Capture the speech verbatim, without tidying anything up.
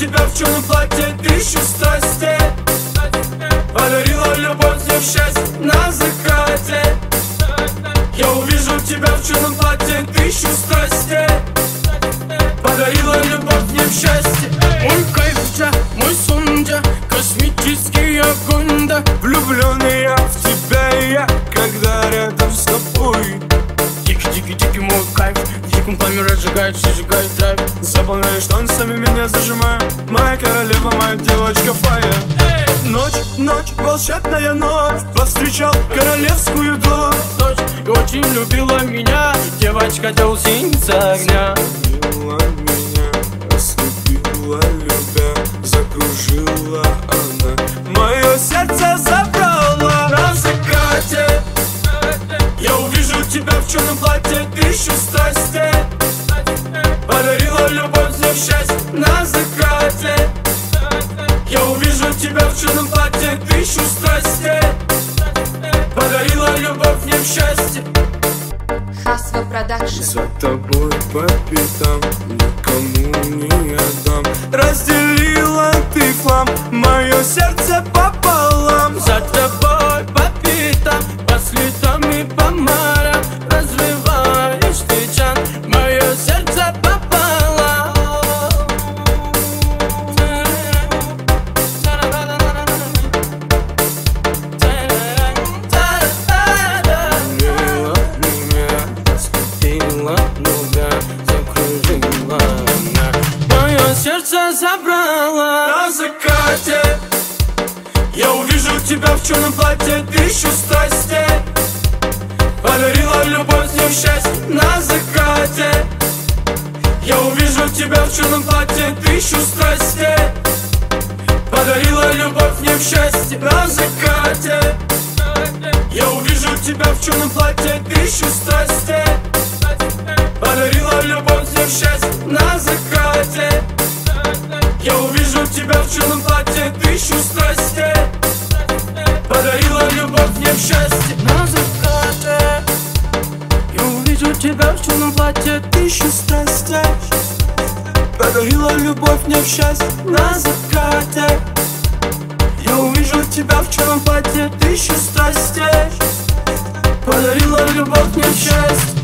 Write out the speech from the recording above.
тебя в черном платье тысячу страстей. Подарила любовь мне в счастье на закате. Я увижу тебя в черном платье тысячу страстей. Подарила любовь мне в счастье. Мой кайф да, мой сон да, космический огонь да. Влюбленный я в тебя и я, когда рядом с тобой. Дикий-дикий-дикий мой кайф, в диком пламя разжигает, сжигает драйв. Заполняешь танцами, меня зажимая. Моя королева, моя девочка фая. Ночь, ночь, волшебная ночь. Повстречал королевскую дочь. Дочь и очень любила меня, девочка делсинца огня. Любила меня, ослепила, любя, закружила она. Мое сердце забрала на закате. Я увижу тебя в черном платье тысячу страстей. Подарила любовь мне в счастье на закате. Я увижу тебя в черном платье тысячу страстей. Подарила любовь мне в счастье. Хасва Продакшн. За тобой по пятам, никому не отдам. Разделила ты флам, мое сердце пополам. За тобой по пятам, по следам и по марам разливаешь ты чан, мое сердце пополам. Любила меня, Ослепила, любя, закружила она. Мое сердце забрала на закате. Я увижу тебя в черном платье тысячу страстей. Подарила любовь мне в счастье на закате. Я увижу тебя в черном платье тысячу страстей. Подарила любовь мне в счастье на закате. Я увижу тебя в черном платье тысячу страстей. Подарила любовь мне в счастье на закате. Я увижу тебя в черном платье тысячу страстей. Подарила любовь мне в счастье на закате. Я увижу тебя в черном платье тысячу страстей. Подарила любовь мне в счастье на закате. Я увижу тебя в черном платье тысячу страстей. Подарила любовь мне в счастье.